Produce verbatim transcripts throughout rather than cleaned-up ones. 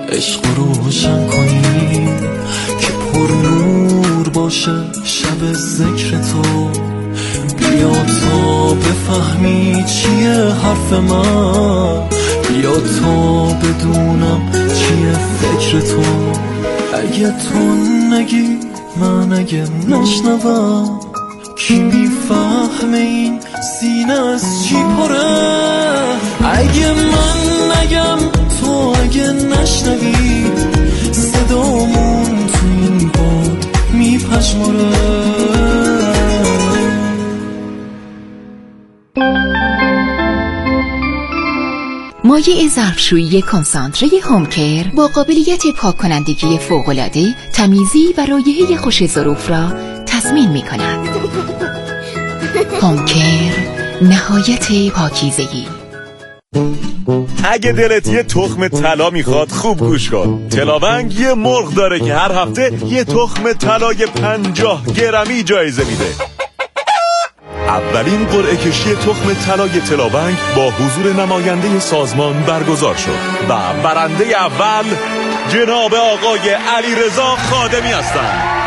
عشق روشن کنیم که پر نور باشه شب ذکر تو. بیا تا بفهمی چیه حرف من، بیا تا بدونم چیه فکر تو. اگه تو نگی من اگه نشنوم، کی میفهمه این سینه از چی پره؟ اگه من نگم تو اگه نشنوی، صدامون تو این باد میپشماره. مایع ظرفشویی کنسانتره هومکر با قابلیت پاک کنندگی فوق‌العاده، تمیزی و رایحه خوش ظروف را تضمین می کند. هومکر، نهایت پاکیزگی. اگه دلت یه تخم طلا میخواد خوب گوش کن. تلاونگ یه مرغ داره که هر هفته یه تخم طلای پنجاه گرمی جایزه میده. اولین قرعه کشی تخم طلای تلاونگ با حضور نماینده سازمان برگزار شد و برنده اول جناب آقای علیرضا خادمی هستند.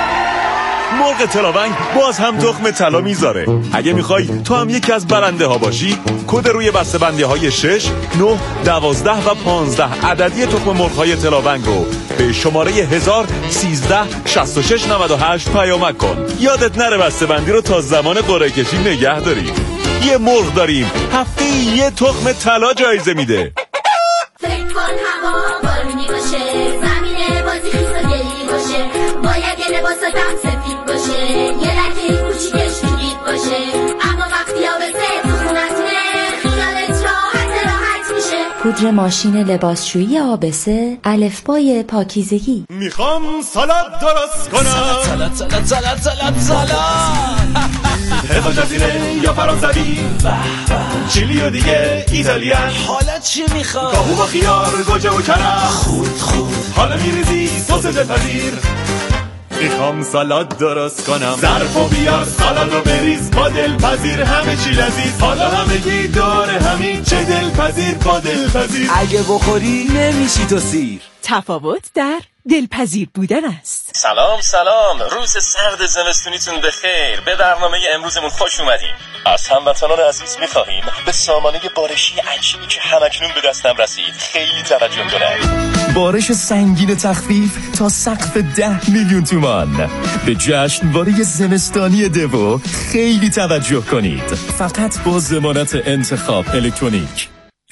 مرغ تلاونگ باز هم تخم طلا میذاره. اگه میخوای تو هم یکی از برنده ها باشی، کد روی بسته بندی های شش، نه، دوازده و پانزده عددی تخم مرغ های تلاونگ رو به شماره هزار سیزده شصت و شش نود و هشت پیامک کن. یادت نره بسته بندی رو تا زمان قرعه کشی نگه داریم. یه مرغ داریم هفته یه تخم طلا جایزه میده. فکر کن هوا بارونی باشه، زمین بازی خیس و گلی باشه، باید یه لباساتم سفید باشه، یه لکه کوچیکش تو دید باشه، اما وقتی آبسه تو خونتونه خیالت راحت راحت میشه. پودر ماشین لباسشویی آبسه، الفبای پاکیزگی. میخوام سالاد درست کنم، سالاد سالاد سالاد سالاد سالاد هزار جزیره یا فرانسوی، چیلی و دیگه ایتالیان. حالا چی میخوای؟ کاهو با خیار، گوجه و کرم. خود خود حالا میریزی سس دلپذیر. میخوام سالاد درست کنم، ظرفو بیار سالاد رو بریز، با دلپذیر همه چی لذیذ. حالا همگی دور همین، چه دلپذیر با دلپذیر. اگه بخوری نمیشی تو سیر. تفاوت در دلپذیر بودن است. سلام سلام، روز سرد زمستونیتون بخیر. به برنامه امروزمون خوش اومدین. از هموطنان عزیز میخواهیم به سامانه بارشی عجیبی که همکنون به دستم رسید خیلی توجه کنند. بارش سنگین تخفیف تا سقف ده میلیون تومان. به جشنواره زمستانی دیو خیلی توجه کنید. فقط با ضمانت انتخاب الکترونیک.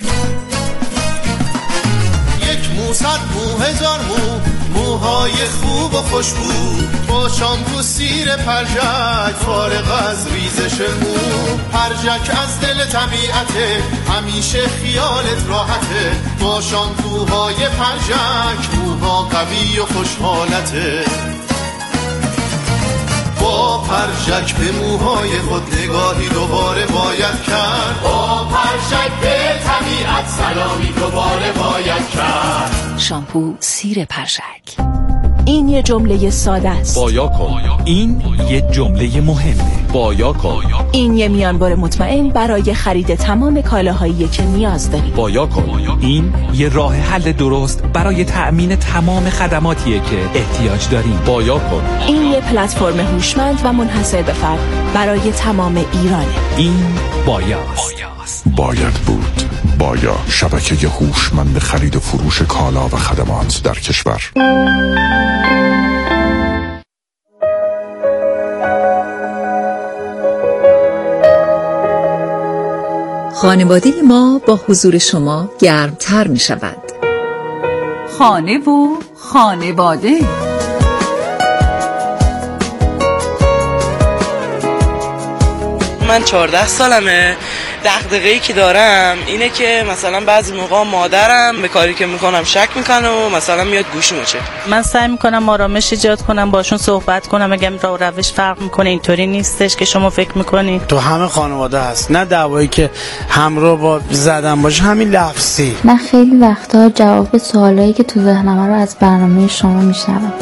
یک مو صد مو هزار مو، موهای خوب و خوشبو، با شامپو سیر پرژک فارغ از ریزش مو. پرژک از دل طبیعته، همیشه خیالت راحته، با شامپوهای پرژک موها قوی و خوشحالته. با پرژک به موهای خود نگاهی دوباره باید کرد، با پرژک به طبیعت سلامی دوباره باید کرد. شامپو سیر پرژک. این یه جمله ساده است. بایا کن. این یه جمله مهمه. بایا کن. این یه میانبر مطمئن برای خرید تمام کالاهایی که نیاز داری. بایا کن. این یه راه حل درست برای تأمین تمام خدماتیه که احتیاج داریم. بایا کن. این یه پلتفرم هوشمند و منحصر به فرد برای تمام ایرانه. این بایاست. باید بود. بایا، شبکه هوشمند خرید و فروش کالا و خدمات در کشور. خانواده ما با حضور شما گرمتر می شود. خانه و خانواده. من چهارده سالمه. دغدغه‌ای که دارم اینه که مثلا بعضی موقع مادرم به کاری که میکنم شک میکنه و مثلا میاد گوشیمو چک. من سعی میکنم آرامش ایجاد کنم، باشون صحبت کنم، بگم راه و روش فرق میکنه، اینطوری نیستش که شما فکر میکنید. تو همه خانواده هست، نه دعوایی که همراه با زدن باشه، همین لفظی. من خیلی وقتا جواب سوالایی که تو ذهنم رو از برنامه شما میشنوم.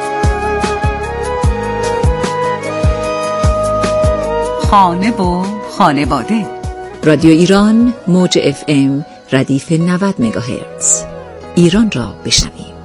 خانه و خانواده. رادیو ایران موج اف ام ردیف نود مگاهرتز. ایران را بشنویم.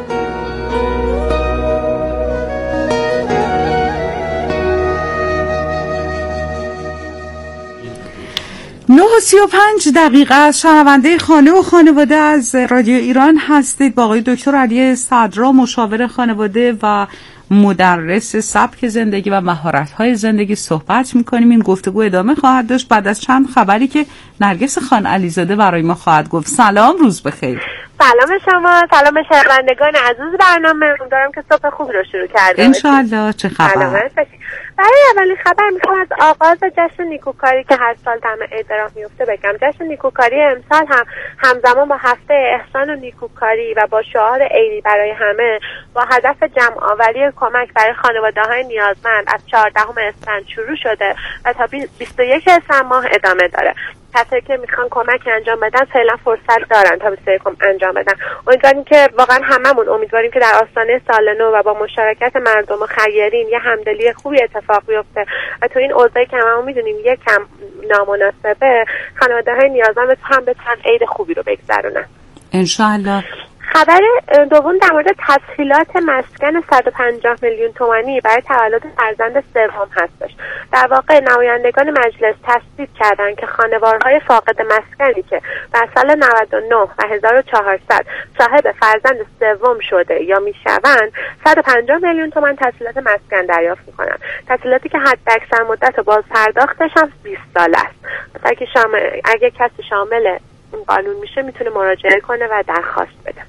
نه و سی و پنج دقیقه از شنونده خانه و خانواده از رادیو ایران هستید. با آقای دکتر علی صدرا، مشاور خانواده و مدرس سبک زندگی و مهارت‌های زندگی صحبت می‌کنیم. این گفتگو ادامه خواهد داشت بعد از چند خبری که نرگس خان علیزاده برای ما خواهد گفت. سلام، روز بخیر. سلام شما، سلام شنوندگان عزیز برنامه. امیدوارم که صبح خوب رو شروع کرده باشید. انشالله. چه خبر؟ برای اولین خبر میخوام از آغاز جشن نیکوکاری که هر سال طعم عید راه میفته بگم. جشن نیکوکاری امسال هم همزمان با هفته احسان و نیکوکاری و با شعار عیدی برای همه با هدف جمع آوری کمک برای خانواده‌های نیازمند از چهاردهم اسفند شروع شده و تا بیست و یک اسفند ماه ادامه داره. کسایی که میخوان کمک انجام بدن فعلا فرصت دارن تا بیست و یکم انجام بدن. امیدواریم که واقعا هممون امیدواریم که در آستانه سال نو و با مشارکت مردم و خیرین یه همدلی خوبی اتفاق بیفته و تو این اوضاعی که هممون میدونیم یکم نامناسبه، خانواده‌های نیازمند هم بتونن عید خوبی رو بگذرونن انشالله. خبر دوم در مورد تسهیلات مسکن صد و پنجاه میلیون تومانی برای تولد فرزند سوم هستش. در واقع نمایندگان مجلس تصویب کردند که خانوارهای فاقد مسکنی که در سال نود و نه و هزار و چهارصد صاحب فرزند سوم شده یا میشوند صد و پنجاه میلیون تومان تسهیلات مسکن دریافت میکنند. تسهیلاتی که حد اکثر مدت باز پرداختش هم بیست سال است. مثلا که شامل اگه کسی شامل این قانون میشه میتونه مراجعه کنه و درخواست بده.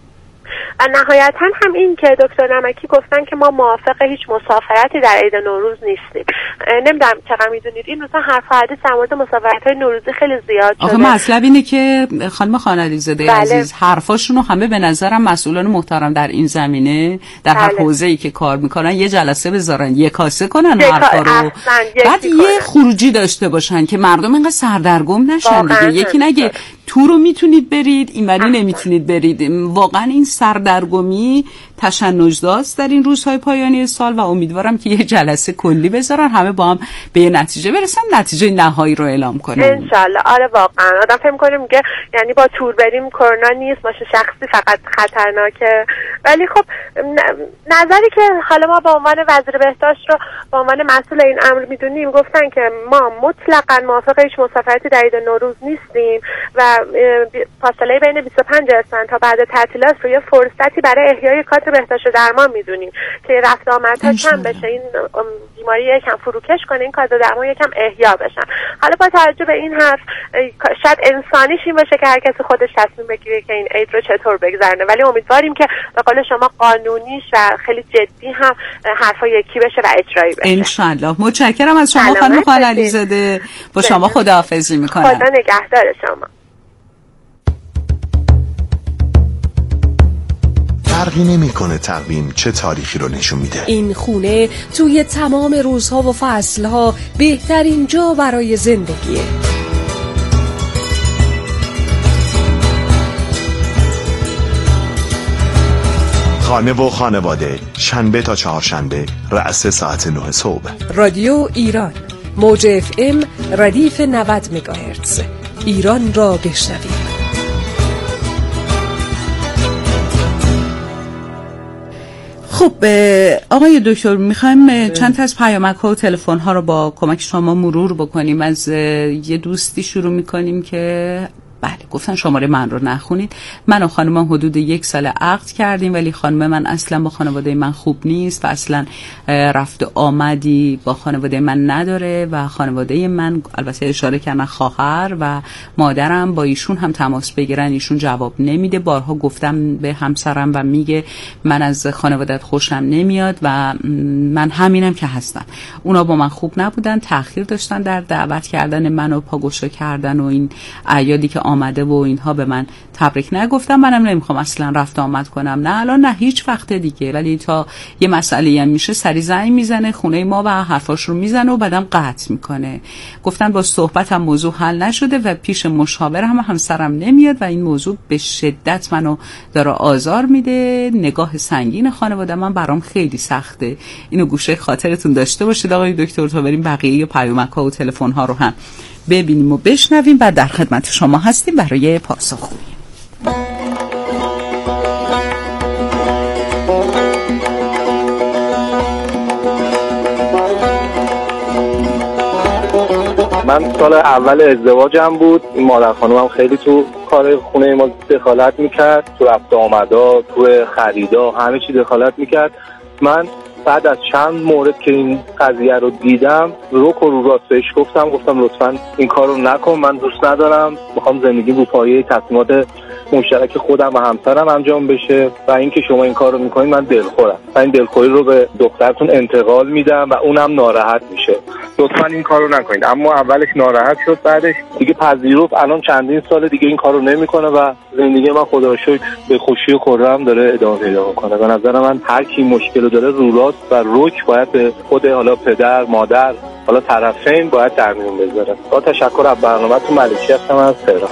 و نهایتا هم این که دکتر نمکی گفتن که ما موافق هیچ مسافرتی در عید نوروز نیستیم. نمیدونم چقدر میدونید این روزا حرف و حدیث در مورد مسافرت‌های نوروزی خیلی زیاد شده. آخه مطلب اینه که خانم خان علیزاده بله. عزیز حرفاشونو همه به نظرم مسئولان محترم در این زمینه در هر بله. حوزه‌ای که کار میکنن یه جلسه بذارن، یه کاسه کنن و حرفا رو بعد یه خروجی داشته باشن که مردم اینقدر سردرگم نشن دیگه. یکی نگه تو رو میتونید برید اینوری نمیتونید برید. واقعا این سردرگمی تشنج‌زاست در این روزهای پایانی سال و امیدوارم که یه جلسه کلی بذارن همه با هم به یه نتیجه برسن، نتیجه نهایی رو اعلام کنن انشالله. آره واقعا آدم فکر می‌کنه میگه یعنی با تور بریم کرونا نیست، ماشه شخصی فقط خطرناکه. ولی خب نظری که حالا ما به عنوان وزیر بهداشت رو به عنوان مسئول این امر میدونیم گفتن که ما مطلقاً موافق هیچ مسافرتی در عید نوروز نیستیم و فاصله بین بیست و پنج اسفند تا بعد تعطیلات رو یه فرصتی برای احیای کادر بهداشت و درمان میدونیم که رفت آمدها کم بشه، این بیماری یکم فروکش کنه، این کادر درمان یکم احیا بشن. حالا با توجه به این حرف شاید انسانیش این باشه که هر کسی خودش تصمیم بگیره که این عید رو چطور بگذرونه، ولی امیدواریم که به قول شما قانونیش و خیلی جدی هم حرفا یکی بشه و اجرایی بشه انشالله. متشکرم از شما خانم خان علیزاده. با شما خداحافظی میکنم. خدا نگهدار شما. فرقی نمی‌کنه تقویم چه تاریخی رو نشون میده. این خونه توی تمام روزها و فصلها بهترین جا برای زندگیه. خانه و خانواده، شنبه تا چهارشنبه رأس ساعت نه صبح. رادیو ایران، موج اف ام ردیف نود مگاهرتز. ایران را بشنوید. خب آقای دکتر میخوایم چند تا از پیامک ها و تلفن ها رو با کمک شما مرور بکنیم. از یه دوستی شروع میکنیم که بله گفتن شماره من رو نخونید. من و خانمم حدود یک سال عقد کردیم ولی خانم من اصلا با خانواده من خوب نیست و اصلا رفت آمدی با خانواده من نداره و خانواده من البته اشاره کردن خواهر و مادرم با ایشون هم تماس بگیرن ایشون جواب نمیده. بارها گفتم به همسرم و میگه من از خانواده‌ات خوشم نمیاد و من همینم که هستم. اونا با من خوب نبودن، تأخیر داشتن در دعوت کردن من و پاگوشا کردن و این اعیادی که آمده و اینها به من تبریک نگفتم. منم نمیخوام اصلا رفت آمد کنم، نه الان نه هیچ وقت دیگه، ولی تا یه مسئله هم میشه سری زنگ میزنه خونه ما و حرفاش رو میزنه و بعدم قطع میکنه. گفتن با صحبتم موضوع حل نشده و پیش مشاور هم همسرم نمیاد و این موضوع به شدت منو داره آزار میده. نگاه سنگین خانواده من برام خیلی سخته. اینو گوشه خاطرتون داشته باشید آقای دکتر تا بریم بقیه پیامک ها و تلفن ها رو هم ببینیم و بشنویم و در خدمت شما هستیم برای پاسخگویی. من سال اول ازدواجم بود. این مادر خانومم خیلی تو کار خونه ما دخالت میکرد، تو رفت آمدا، تو خریدا، همه چی دخالت میکرد. من بعد از چند مورد که این قضیه رو دیدم رو و رو راست بهش گفتم گفتم لطفاً این کار رو نکن، من دوست ندارم، میخوام زندگی رو پایه تصمیمات مشترک خودم و همسرم انجام بشه و اینکه شما این کار رو میکنید من دلخورم و این دلخوری رو به دخترتون انتقال میدم و اونم ناراحت میشه، لطفاً این کار رو نکنید. اما اولش ناراحت شد، بعدش دیگه پذیرفت. الان چندین سال دیگه این کار رو نمیکنه و زندگی من خدا رو شکر به خوشی و خرم داره ادامه پیدا میکنه. به نظر من هر کی مشکل داره رو راست و رک باید به خود حالا پدر، مادر، حالا طرفین باید در میون بذاره. با تشکر از برنامه‌تون. ملکی هستم از تهران.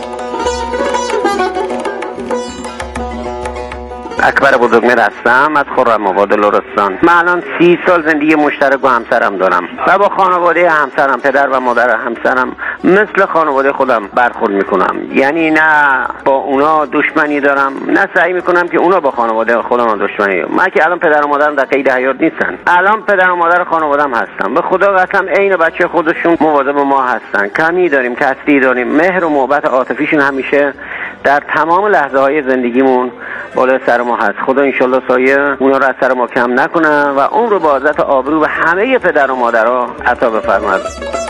اکبر بزرگمهر هستم از خرم‌آباد لرستان. من الان سی سال زندگی مشترک با همسرم دارم و با خانواده همسرم، پدر و مادر همسرم مثل خانواده خودم برخورد میکنم. یعنی نه با اونا دشمنی دارم، نه سعی میکنم که اونا با خانواده خودم دشمنی. من که الان پدر و مادرم در قید حیات نیستن، الان پدر و مادر خانواده‌ام هستم. به خدا قسم عین بچه خودشون مواظب ما هستن. کمی داریم، کسری داریم. مهر و محبت عاطفیشون همیشه در تمام لحظه های زندگیمون بالا سر ما هست. خدا انشالله سایه اونا رو از سر ما کم نکنه و اون رو با عزت آبرو و همه پدر و مادرها عطا بفرماید.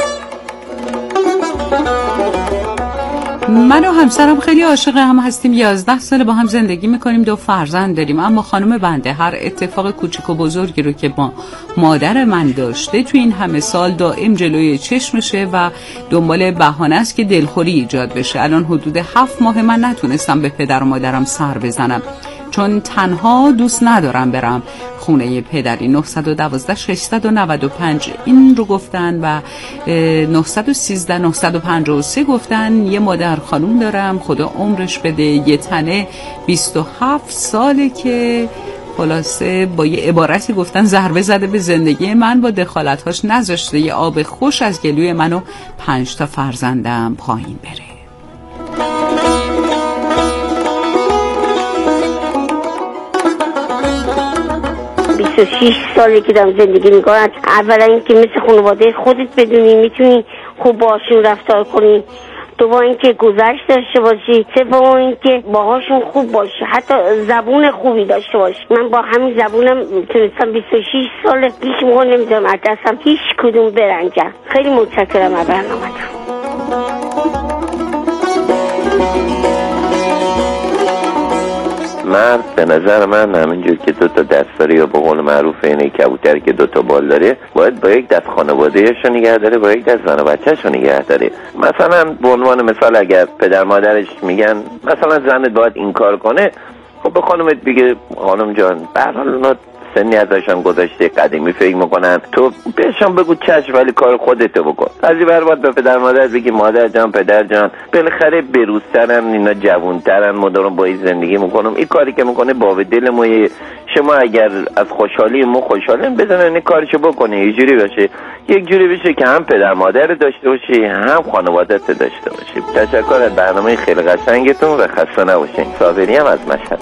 من و همسرم خیلی عاشق هم هستیم، یازده ساله با هم زندگی میکنیم، دو فرزند داریم. اما خانم بنده هر اتفاق کوچیک و بزرگی رو که با مادر من داشته تو این همه سال دائم جلوی چشمشه و دنبال بهانه است که دلخوری ایجاد بشه. الان حدود هفت ماه من نتونستم به پدر و مادرم سر بزنم چون تنها دوست ندارم برم خونه پدری. نه یک دو شش نه پنج این رو گفتن و نه یک سه نه پنج سه گفتن. یه مادر خانوم دارم، خدا عمرش بده، یه تنه بیست و هفت ساله که خلاصه با یه عبارتی گفتن ضربه زده به زندگی من، با دخالت‌هاش نذاشته یه آب خوش از گلوی من و پنج تا فرزندم پایین بره. بیست و شش ساله که دارم زندگی میکنم. اولا اینکه مثل خانواده خودت بدونی میتونی خوب باشون رفتار کنی، دوم اینکه گذشت داشته باشی، سوم اینکه باهاشون خوب باشی، حتی زبون خوبی داشته باشی. من با همین زبونم تونستم بیست و شش ساله هیچ موقع نمیذارم از دستم هیچ کدوم برنجم. خیلی متشکرم از برنامه‌تون. مرد به نظر من همینجور که دو تا دست داره یا به قول معروف اینه کبوتر که دو تا بال داره باید با یک دست خانواده‌اش رو نگه داره، با یک دست زن و بچه‌ش رو نگه داره. مثلا به عنوان مثال اگر پدر مادرش میگن مثلا زنت باید این کار کنه، خب به خانومت بگه خانم جان به هر حال اونا سنی ازشان گذاشته، قدیمی فکر میکنن، تو بهشون بگو چشم ولی کار خودتو بکن. از این ور باید به پدر مادر بگی مادر جان پدر جان بالاخره بروزترن، اینا جوونترن، ما دارم با این زندگی میکنم، این کاری که میکنه باب دل ما، شما اگر از خوشحالی ما خوشحالیم بزنن این کارشو بکنه، یه جوری باشه یک جوری بشه که هم پدر مادر داشته باشی هم خانوادت داشته باشی. تشکر از برنامه خیلی قشنگتون و خسته نباشین. صابری هم از مشهد.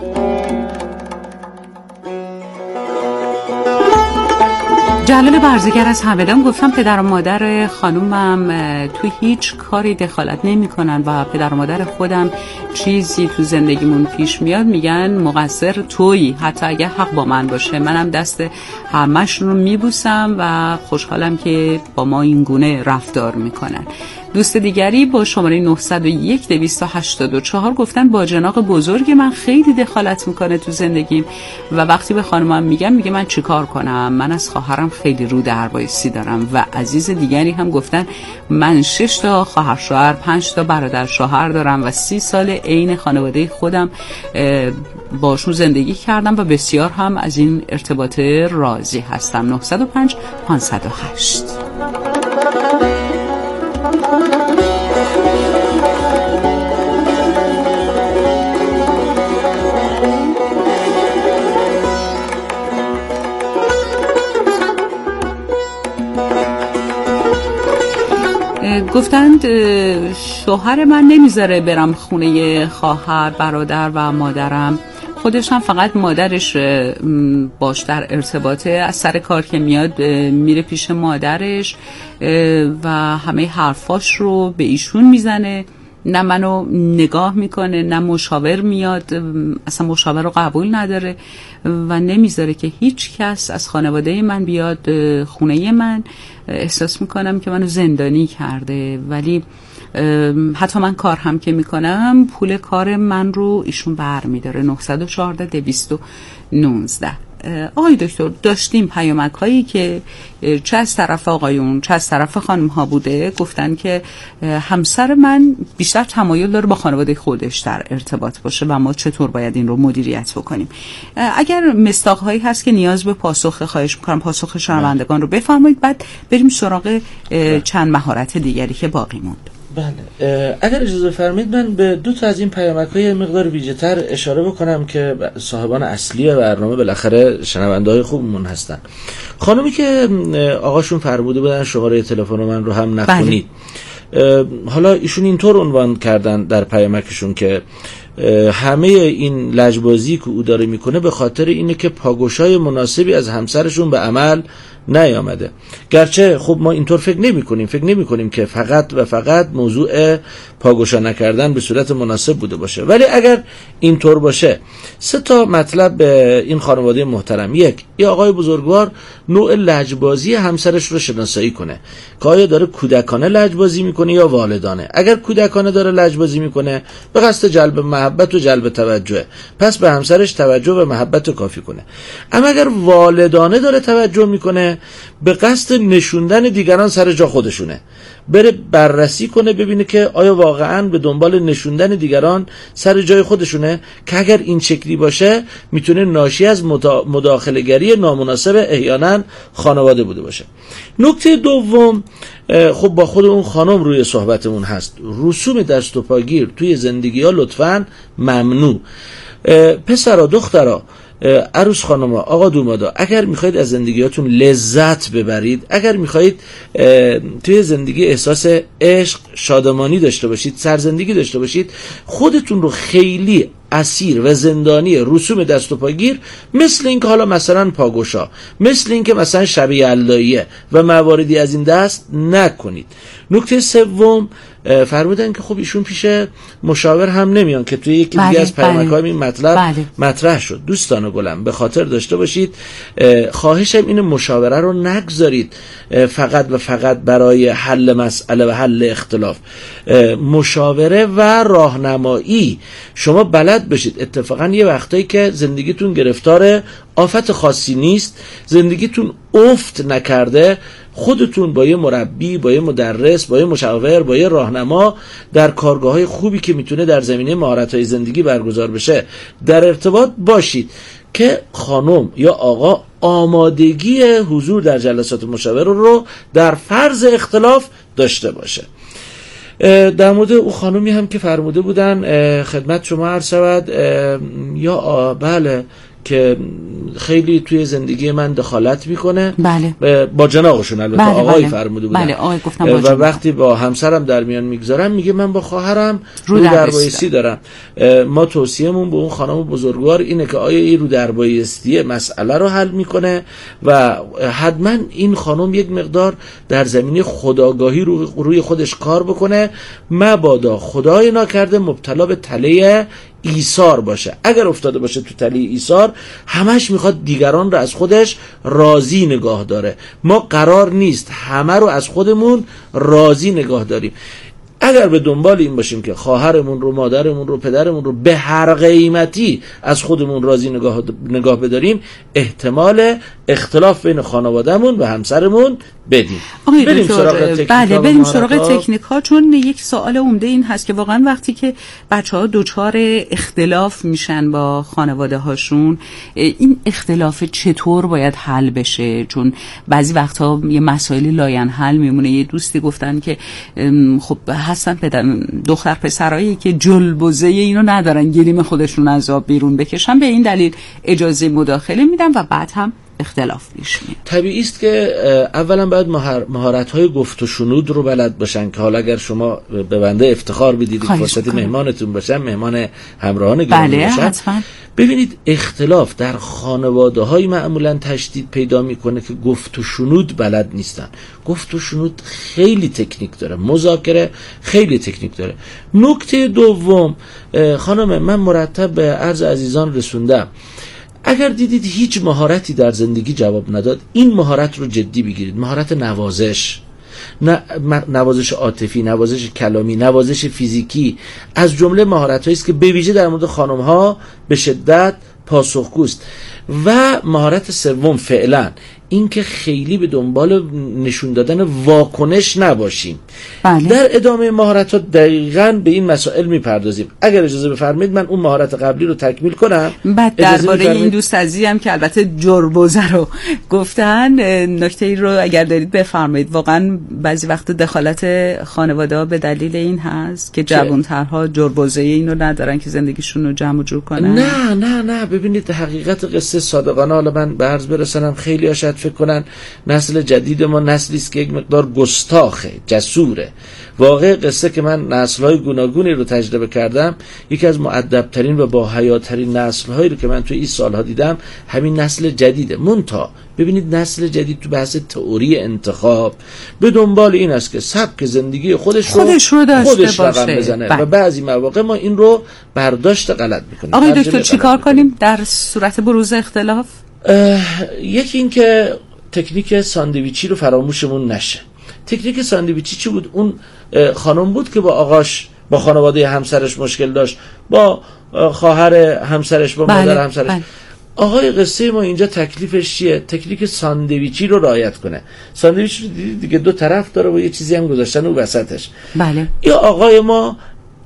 جلال برزگر از همدان گفتم پدر و مادر خانومم تو هیچ کاری دخالت نمی کنن و پدر و مادر خودم چیزی تو زندگیمون پیش میاد میگن مقصر تویی، حتی اگه حق با من باشه. منم دست همشون رو میبوسم و خوشحالم که با ما این گونه رفتار میکنن. دوست دیگری با شماره نه صفر یک دویست و هشتاد و چهار گفتن با جناق بزرگ من خیلی دخالت میکنه تو زندگیم و وقتی به خانمم میگم میگه من چیکار کنم، من از خواهرم خیلی رو در وایسی دارم. و عزیز دیگری هم گفتن من شش تا خواهر شوهر پنج تا برادر شوهر دارم و سی سال عین خانواده خودم باشون زندگی کردم و بسیار هم از این ارتباط راضی هستم. نه صفر پنج پانصد و هشت. گفتند شوهر من نمیذاره برم خونه خواهر برادر و مادرم، خودش هم فقط مادرش باش در ارتباطه، از سر کار که میاد میره پیش مادرش و همه حرفاش رو به ایشون میزنه، نه منو نگاه میکنه نه مشاور میاد، اصلا مشاور رو قبول نداره و نمیذاره که هیچ کس از خانواده من بیاد خونه من. احساس میکنم که منو زندانی کرده، ولی حتی من کار هم که میکنم پول کار من رو ایشون بر میداره. نه یک چهار دویست و نوزده. آقای دکتر داشتیم پیامک هایی که چه از طرف آقایون چه از طرف خانم ها بوده، گفتن که همسر من بیشتر تمایل داره با خانواده خودش در ارتباط باشه و ما چطور باید این رو مدیریت بکنیم. اگر مصداق هایی هست که نیاز به پاسخ، خواهش میکنم پاسخ شنوندگان رو بفرمایید، بعد بریم سراغ چند مهارت دیگری که باقی موند. بله، اگر اجازه فرمایید من به دو تا از این پیامک‌های مقدار ویژه‌تر اشاره بکنم که صاحبان اصلی برنامه بالاخره شنونده‌های خوبمون هستن. خانومی که آقاشون فرموده بودن شماره تلفن من رو هم نکنید. بله. حالا ایشون اینطور عنوان کردن در پیامکشون که همه این لجبازی که او داره میکنه به خاطر اینه که پاگوشای مناسبی از همسرشون به عمل نیامده. گرچه خب ما اینطور فکر نمی کنیم فکر نمی کنیم که فقط و فقط موضوع پاگوشا نکردن به صورت مناسب بوده باشه، ولی اگر اینطور باشه سه تا مطلب به این خانواده محترم. یک، این آقای بزرگوار نوع لجبازی همسرش رو شناسایی کنه که آیا داره کودکانه لجبازی میکنه یا والدانه. اگر کودکانه داره لجبازی میکنه به قصد جلب محبت و جلب توجه، پس به همسرش توجه و محبت کافی کنه. اما اگر والدانه داره توجه میکنه به قصد نشوندن دیگران سر جا خودشونه، بره بررسی کنه ببینه که آیا واقعا به دنبال نشوندن دیگران سر جای خودشونه، که اگر این شکلی باشه میتونه ناشی از مداخله‌گری نامناسب احیانا خانواده بوده باشه. نکته دوم، خب با خود اون خانم روی صحبتمون هست، رسوم دست و پاگیر توی زندگی ها لطفاً ممنوع. پسرا دخترا، عروس خانم، آقا دومادا، اگر میخواید از زندگیاتون لذت ببرید، اگر میخواید توی زندگی احساس عشق، شادمانی داشته باشید، سرزندگی داشته باشید، خودتون رو خیلی اسیر و زندانی رسوم دست و پاگیر مثل این که حالا مثلا پاگوشا، مثل این که مثلا شب یلداییه و مواردی از این دست نکنید. نکته سوم، فرمودن که خب ایشون پیش مشاور هم نمیان که توی یکی دیگه از پیامک‌های این مطلب بله. مطرح شد. دوستان گلم به خاطر داشته باشید، خواهشم اینه مشاوره رو نگذارید فقط و فقط برای حل مسئله و حل اختلاف. مشاوره و راهنمایی شما بلد بشید. اتفاقا یه وقتایی که زندگیتون گرفتار آفت خاصی نیست، زندگیتون افت نکرده، خودتون با یه مربی، با یه مدرس، با یه مشاور، با یه راهنما در کارگاه‌های خوبی که میتونه در زمینه مهارت‌های زندگی برگزار بشه در ارتباط باشید که خانم یا آقا آمادگی حضور در جلسات مشاوره رو در فرض اختلاف داشته باشه. در مورد او خانومی هم که فرموده بودن خدمت شما عرض شود، یا بله که خیلی توی زندگی من دخالت میکنه، بله. با جناقشون البته بله، آقای بله. فرموده بودن بله، آقای گفتم و وقتی با همسرم در میان میگذارم میگه من با خواهرم رو, رو دربایستی دارم. ما توصیه‌مون به اون خانم بزرگوار اینه که آیا این رو دربایستی مسئله رو حل میکنه و حتما این خانم یک مقدار در زمینه خودآگاهی رو روی خودش کار بکنه، مبادا خدای ناکرده مبتلا به تله ایثار باشه. اگر افتاده باشه تو تله ایثار، همش میخواد دیگران رو از خودش راضی نگاه داره. ما قرار نیست همه رو از خودمون راضی نگاه داریم. اگر به دنبال این باشیم که خواهرمون رو، مادرمون رو، پدرمون رو به هر قیمتی از خودمون راضی نگاه نگاه بداریم، احتمال اختلاف بین خانوادهمون و همسرمون بدیم. بریم سراغ تکنیک ها. بله بریم سراغ تکنیک ها، چون یک سوال عمده این هست که واقعا وقتی که بچه‌ها دوچار اختلاف میشن با خانواده هاشون، این اختلاف چطور باید حل بشه؟ چون بعضی وقتها یه مسائلی لاینحل میمونه. یه دوستی گفتن که خب هستن پدر دختر پسرایی که جلبوزه اینو ندارن، گلیم خودشون از آب بیرون بکشن، به این دلیل اجازه مداخله میدن و بعد هم اختلاف پیش میاد. طبیعی است که اولا باید مهارت‌های گفت و شنود رو بلد باشن که حالا اگر شما به بنده افتخار بدید فرصتی مهمانتون باشن، مهمان همراهان گرامی بله، باشن، حتما. ببینید اختلاف در خانواده های معمولا تشدید پیدا میکنه که گفت و شنود بلد نیستن. گفت و شنود خیلی تکنیک داره، مذاکره خیلی تکنیک داره. نکته دوم، خانم من مرتب به عرض عزیزان رسوندم، اگر دیدید هیچ مهارتی در زندگی جواب نداد، این مهارت رو جدی بگیرید. مهارت نوازش، نوازش عاطفی، نوازش کلامی، نوازش فیزیکی، از جمله مهارت‌هایی است که به ویژه در مورد خانم‌ها به شدت پاسخگوست. و مهارت سوم فعلا این که خیلی به دنبال نشون دادن واکنش نباشیم. بله. در ادامه مهارت‌ها دقیقاً به این مسائل میپردازیم. اگر اجازه بفرمایید من اون مهارت قبلی رو تکمیل کنم. بعد درباره این دوست عزیزی هم که البته جربوزه رو گفتن، نکته ای رو اگر دارید بفرمایید. واقعاً بعضی وقت دخالت خانواده‌ها به دلیل این هست که جوان‌ترها جربوزه اینو ندارن که زندگیشون رو جمع و جور کنن. نه نه نه ببینید حقیقت قصه صادقانه، حالا من به عرض برسانم، خیلی ها شاید فکر کنن نسل جدید ما نسلی است که یک مقدار گستاخه، جسوره. واقع قصه که من نسل‌های گوناگونی رو تجربه کردم، یکی از مؤدب‌ترین و با حیات‌ترین نسل‌هایی رو که من توی این سال‌ها دیدم همین نسل جدیده. منتها ببینید نسل جدید تو بحث تئوری انتخاب به دنبال این است که سبک زندگی خودش رو خودش رو داشته خودش باشه بزنه و بعضی مواقع ما این رو برداشت غلط می‌کنیم. آقای دکتر چیکار کنیم در صورت بروز اختلاف؟ یکی این که تکنیک ساندویچی رو فراموشمون نشه. تکنیک ساندویچی چی بود؟ اون خانم بود که با آقاش، با خانواده همسرش مشکل داشت، با خواهر همسرش، با بله، مادر همسرش. بله. آقای قصه ما اینجا تکلیفش چیه؟ تکنیک ساندویچی رو رعایت کنه. ساندویچ رو دیدید دیگه دو طرف داره و یه چیزی هم گذاشتن اون وسطش. بله. یا آقای ما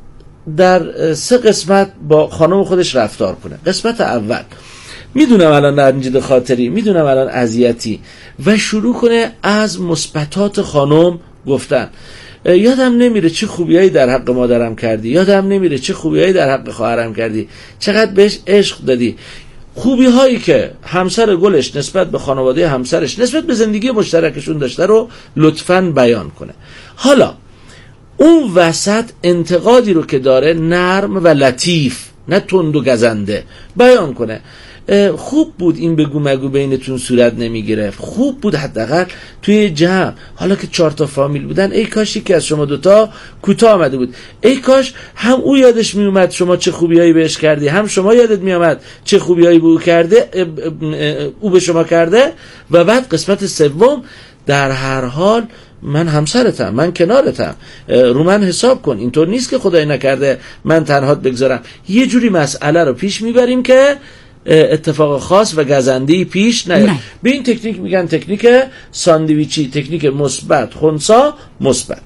در سه قسمت با خانم خودش رفتار کنه. قسمت اول، میدونم الان رنجیده خاطری، میدونم الان اذیتی، و شروع کنه از مثبتات خانم گفتن. یادم نمیره چه خوبیایی در حق مادرم کردی، یادم نمیره چه خوبیایی در حق خواهرم کردی، چقدر بهش عشق دادی. خوبی هایی که همسر گلش نسبت به خانواده همسرش، نسبت به زندگی مشترکشون داشته رو لطفاً بیان کنه. حالا اون وسط انتقادی رو که داره نرم و لطیف، نه تند و گزنده بیان کنه. خوب بود این بگو مگو بینتون صورت نمی گرفت، خوب بود حداقل توی جمع، حالا که چهار تا فامیل بودن، ای کاشی که از شما دوتا کوتاه آمده بود، ای کاش هم او یادش می اومد شما چه خوبیایی بهش کردی، هم شما یادت می اومد چه خوبیایی به او کرده، او به شما کرده. و بعد قسمت سوم، در هر حال من همسرتم، من کنارتم، رو من حساب کن، اینطور نیست که خدای نکرده من تنهات بگذارم. یه جوری مسئله رو پیش میبریم که اتفاق خاص و گزنده‌ای پیش نیاد. به این تکنیک میگن تکنیک ساندویچی، تکنیک مثبت خنثی مثبت.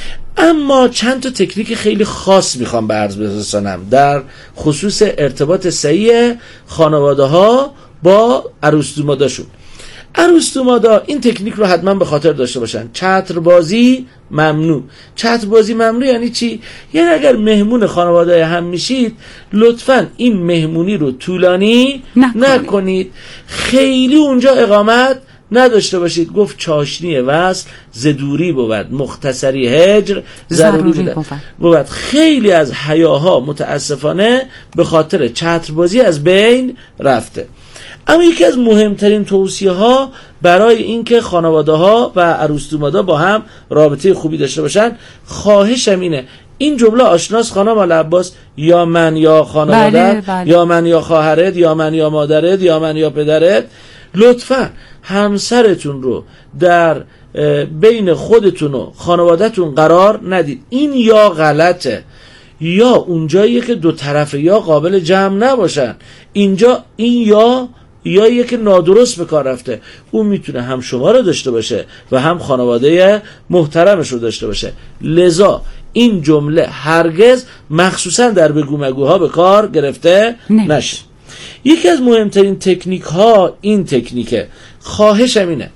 اما چند تا تکنیک خیلی خاص میخوام به عرض برسانم در خصوص ارتباط صحیح خانواده ها با عروس دوماداشون. عروس دومادا این تکنیک رو حتما به خاطر داشته باشن. چتربازی ممنوع. چتربازی ممنوع یعنی چی؟ یعنی اگر مهمون خانواده هم میشید لطفاً این مهمونی رو طولانی نکنید, نکنید. خیلی اونجا اقامت نداشته باشید. گفت چاشنی وصل زدوری بود، مختصری هجر ضروری بود. بود خیلی از حیاها متاسفانه به خاطر چتربازی از بین رفته. اما یکی از مهمترین توصیه ها برای اینکه خانواده ها و عروس دومادا با هم رابطه خوبی داشته باشن، خواهشم اینه، این جمله آشناس خانم العباس، یا من یا خانواده‌ات، بله، بله. یا من یا خواهرت، یا من یا مادرت، یا من یا پدرت، لطفاً همسرتون رو در بین خودتون و خانواده‌تون قرار ندید. این یا غلطه، یا اونجاییه که دو طرفه یا قابل جمع نباشن. اینجا این یا یا یک نادرست به کار رفته. اون میتونه هم شما رو داشته باشه و هم خانواده محترمش رو داشته باشه. لذا این جمله هرگز مخصوصا در بگو مگوها به کار گرفته نشه. یکی از مهمترین تکنیک ها این تکنیکه. خواهشم اینه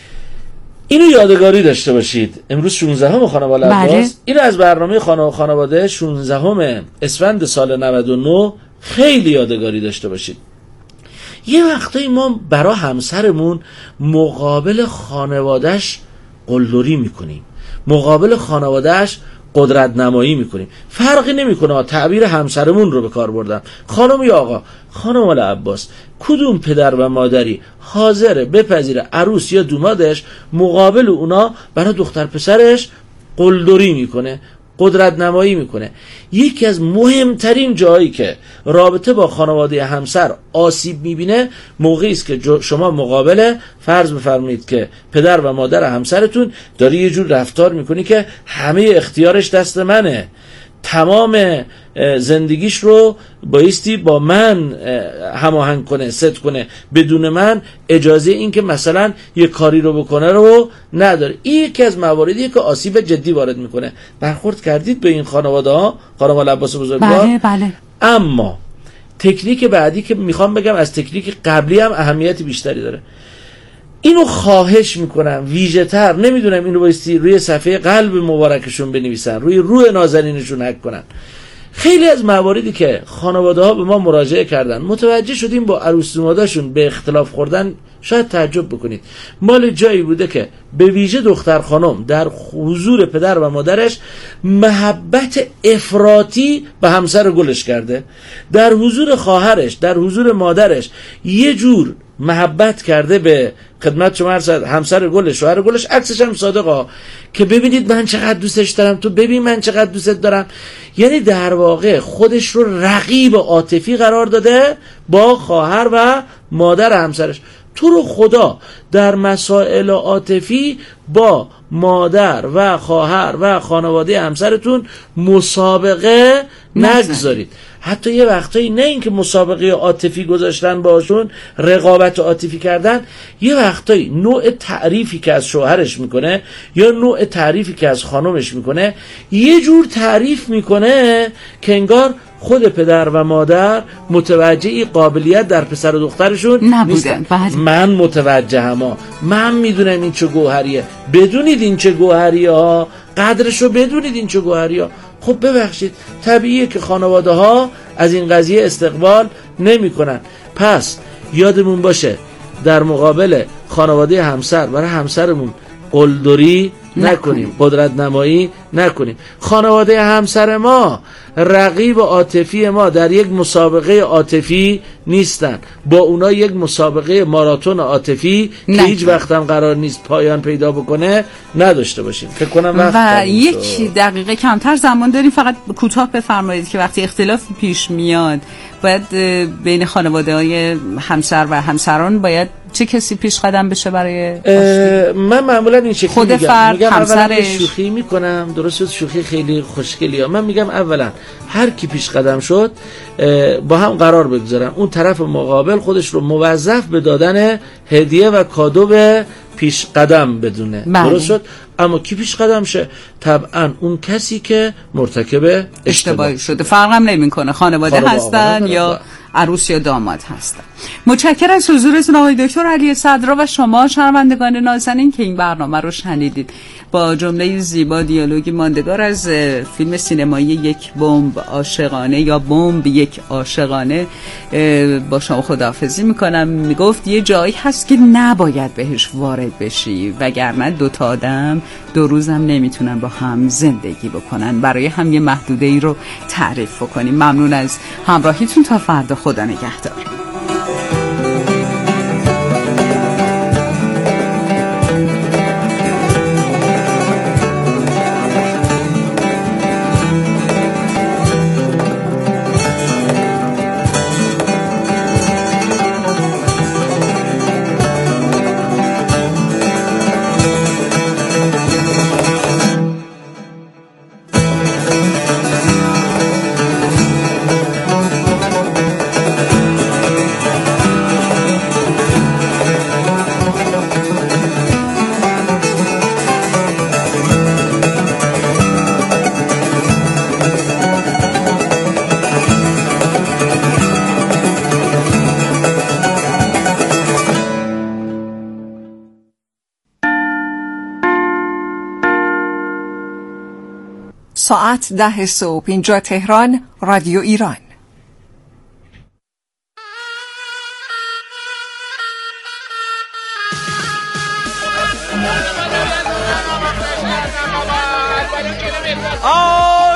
اینو یادگاری داشته باشید. امروز شانزدهم خانواده عباس، اینو از برنامه خانواده شانزدهم اسفند سال نود و نه خیلی یادگاری داشته باشید. یه وقتایی ما برای همسرمون مقابل خانوادهش قلدری میکنیم، مقابل خانوادهش قدرت نمایی میکنیم. فرقی نمیکنه تعبیر همسرمون رو به کار بردم. خانم یا آقا، خانم آل عباس، کدوم پدر و مادری حاضره بپذیره عروس یا دومادش مقابل اونا برای دختر پسرش قلدری میکنه، قدرت نمایی میکنه؟ یکی از مهمترین جایی که رابطه با خانواده همسر آسیب میبینه موقعی است که شما مقابل فرض بفرمایید که پدر و مادر همسرتون داری یه جور رفتار میکنی که همه اختیارش دست منه، تمام زندگیش رو بایستی با من هماهنگ کنه، ست کنه، بدون من اجازه این که مثلا یه کاری رو بکنه رو نداره. این یکی از مواردیه که آسیب جدی وارد میکنه. برخورد کردید به این خانواده ها، خانم آل عباس بزرگوار؟ بله بله. اما تکنیک بعدی که میخوام بگم از تکنیک قبلی هم اهمیت بیشتری داره. اینو خواهش میکنم ویژه تر، نمیدونم اینو بایستی روی صفحه قلب مبارکشون بنویسن، روی روی نازنینشون حک کنن. خیلی از مواردی که خانواده ها به ما مراجعه کردن متوجه شدیم با عروس دوماداشون به اختلاف خوردن. شاید تعجب بکنید، مال جایی بوده که به ویژه دختر خانم در حضور پدر و مادرش محبت افراطی به همسر گلش کرده، در حضور خواهرش، در حضور مادرش یه جور محبت کرده به خدمت شما عرض همسر گلش، شوهر گلش، عکسش هم صادقه که ببینید من چقدر دوستش دارم، تو ببین من چقدر دوستت دارم. یعنی در واقع خودش رو رقیب عاطفی قرار داده با خواهر و مادر همسرش. تو رو خدا در مسائل عاطفی با مادر و خواهر و خانواده همسرتون مسابقه نگذارید. حتی یه وقتایی نه اینکه مسابقه عاطفی گذاشتن باشون، رقابت عاطفی کردن، یه وقتایی نوع تعریفی که از شوهرش میکنه یا نوع تعریفی که از خانمش میکنه یه جور تعریف میکنه که انگار خود پدر و مادر متوجه قابلیت در پسر و دخترشون نبودن. من متوجهم ها، من میدونم این چه گوهریه، بدونید این چه گوهریه ها، قدرشو بدونید این چه گوهریه ها. خب ببخشید طبیعیه که خانواده ها از این قضیه استقبال نمی کنن. پس یادمون باشه در مقابل خانواده همسر برای همسرمون قلدری نکنیم، قدرت نمایی نکنیم. خانواده همسر ما رقیب عاطفی ما در یک مسابقه عاطفی نیستن، با اونا یک مسابقه ماراتون عاطفی که هیچ وقت هم قرار نیست پایان پیدا بکنه نداشته باشیم. فکر کنم وقت و یک دقیقه کمتر زمان داریم. فقط کوتاه بفرمایید که وقتی اختلاف پیش میاد باید بین خانواده های همسر و همسران باید چه کسی پیش قدم بشه برای من معمولا این شکلی خود میگم، فرد میگم همسرش شوخی میکنم، درست شوخی خیلی خوشگلیه. من میگم اولا هر کی پیش قدم شد با هم قرار بگذارن، اون طرف مقابل خودش رو موظف به دادن هدیه و کادو به پیش قدم بدونه. بله. درست شد؟ اما کی پیش قدم شه؟ طبعا اون کسی که مرتکب اشتباه شده. فرقم نمیکنه خانواده هستن یا عروس یا داماد هستن. متشکرم از حضورتون آقای دکتر علی صدرا و شما شنوندگان نازنین که این برنامه رو شنیدید. با جمله زیبا دیالوگی ماندگار از فیلم سینمایی یک بمب عاشقانه یا بمب یک عاشقانه با شما خداحافظی میکنم. میگفت یه جایی هست که نباید بهش وارد بشی، وگرنه دو تا آدم دو روزم نمیتونن با هم زندگی بکنن. برای هم یه محدوده ای رو تعریف کنیم. ممنون از همراهیتون. تا فردا، خدا نگهدار. ساعت ده صبح اینجا تهران، رادیو ایران. آ